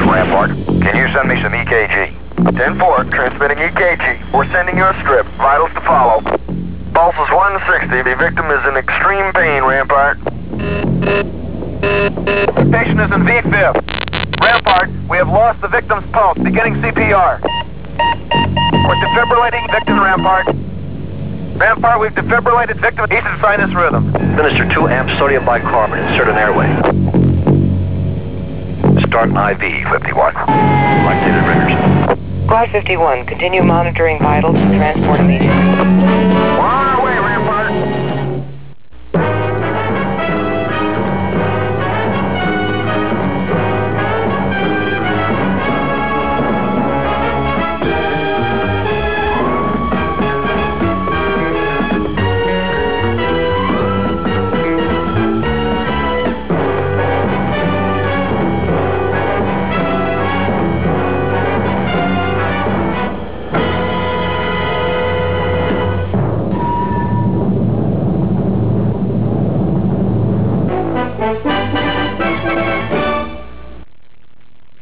Rampart, can you send me some EKG? 10-4, transmitting EKG. We're sending you a strip. Vitals to follow. Pulse is 160. The victim is in extreme pain, Rampart. Patient is in V-fib. Rampart, we have lost the victim's pulse. Beginning CPR. We're defibrillating victim, Rampart. Rampart, we've defibrillated victim. He's in sinus rhythm. Administer 2 amps sodium bicarbonate. Insert an airway. Start IV, 51. Lactated riggers. Squad 51, continue monitoring vitals and transport immediately.